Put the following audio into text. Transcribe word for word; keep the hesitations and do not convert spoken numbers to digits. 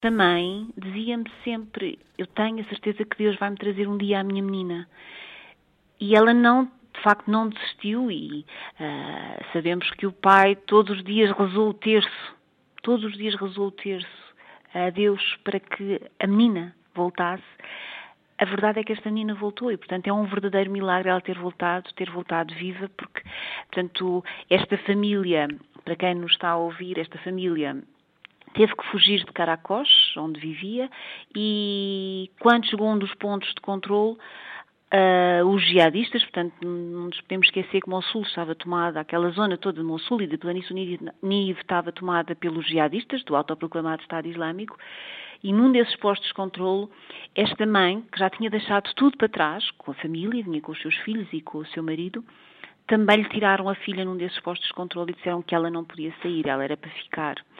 Também dizia-me sempre, eu tenho a certeza que Deus vai-me trazer um dia a minha menina. E ela não, de facto, não desistiu e uh, sabemos que o pai todos os dias rezou o terço, todos os dias rezou o terço a Deus para que a menina voltasse. A verdade é que esta menina voltou e, portanto, é um verdadeiro milagre ela ter voltado, ter voltado viva, porque, portanto, esta família, para quem nos está a ouvir, esta família teve que fugir de Caracós, onde vivia, e quando chegou a um dos pontos de controle, uh, os jihadistas, portanto, não nos podemos esquecer que Mossul estava tomada, aquela zona toda de Mossul e de Planície Nive estava tomada pelos jihadistas, do autoproclamado Estado Islâmico, e num desses postos de controle, esta mãe, que já tinha deixado tudo para trás, com a família, vinha com os seus filhos e com o seu marido, também lhe tiraram a filha num desses postos de controle e disseram que ela não podia sair, ela era para ficar.